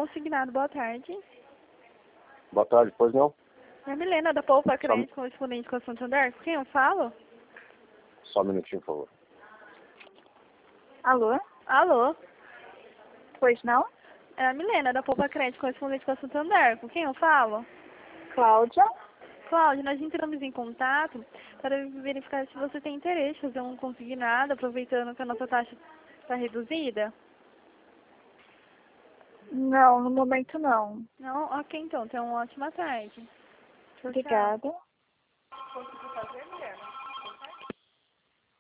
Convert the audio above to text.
consignado, boa tarde. Boa tarde, pois não? É a Milena da Poupa Crédito Correspondente com a Santander. Com quem eu falo? Só um minutinho, por favor. Alô? Alô? Pois não? É a Milena da Poupa Crédito Correspondente com a Santander. Com quem eu falo? Cláudia? Cláudia, nós entramos em contato para verificar se você tem interesse em fazer um consignado, aproveitando que a nossa taxa está reduzida. Não, no momento não. Não? Ok, então. Tenha uma ótima tarde. Tchau, tchau. Obrigada. Consegui fazer?